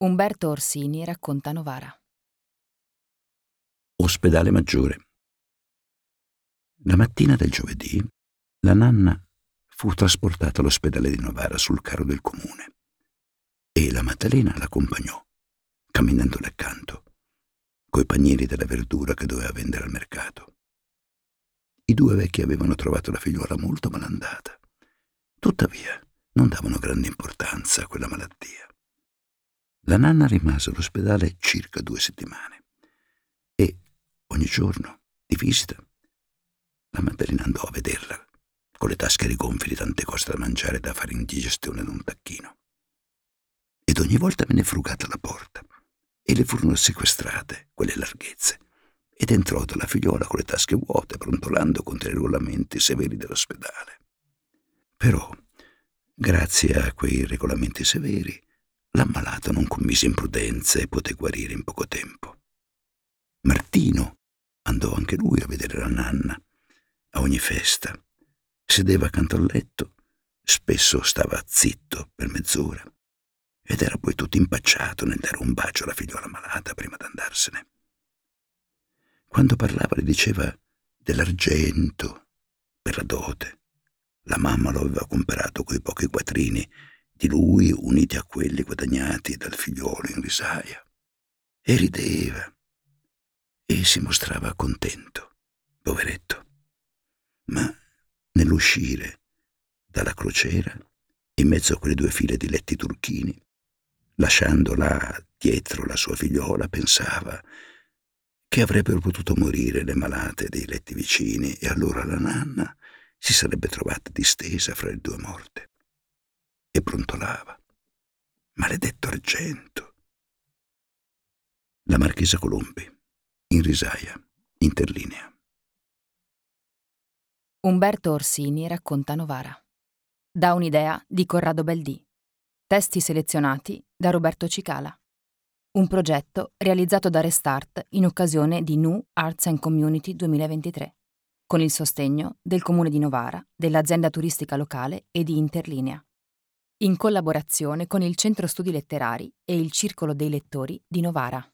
Umberto Orsini racconta Novara. Ospedale Maggiore. La mattina del giovedì, la nanna fu trasportata all'ospedale di Novara sul carro del comune e la Maddalena l'accompagnò, camminandole accanto, coi panieri della verdura che doveva vendere al mercato. I due vecchi avevano trovato la figliuola molto malandata. Tuttavia, non davano grande importanza a quella malattia. La nanna rimase all'ospedale circa 2 settimane e ogni giorno di visita la Maddalena andò a vederla con le tasche rigonfie di tante cose da mangiare e da fare indigestione d'un tacchino. Ed ogni volta venne frugata la porta e le furono sequestrate quelle larghezze ed entrò dalla figliola con le tasche vuote, brontolando contro i regolamenti severi dell'ospedale. Però, grazie a quei regolamenti severi, l'ammalato non commise imprudenze e poté guarire in poco tempo. Martino andò anche lui a vedere la nanna. A ogni festa sedeva accanto al letto, spesso stava zitto per mezz'ora ed era poi tutto impacciato nel dare un bacio alla figliola malata prima d'andarsene. Quando parlava le diceva dell'argento per la dote. La mamma lo aveva comperato coi pochi quattrini di lui uniti a quelli guadagnati dal figliolo in risaia. E rideva e si mostrava contento, poveretto. Ma nell'uscire dalla crociera, in mezzo a quelle 2 file di letti turchini, lasciando là dietro la sua figliola, pensava che avrebbero potuto morire le malate dei letti vicini e allora la nanna si sarebbe trovata distesa fra le 2 morte. E brontolava. Maledetto argento. La marchesa Colombi, in risaia, interlinea. Umberto Orsini racconta Novara. Da un'idea di Corrado Baldì. Testi selezionati da Roberto Cicala. Un progetto realizzato da Restart in occasione di New Arts and Community 2023, con il sostegno del Comune di Novara, dell'azienda turistica locale e di Interlinea, in collaborazione con il Centro Studi Letterari e il Circolo dei Lettori di Novara.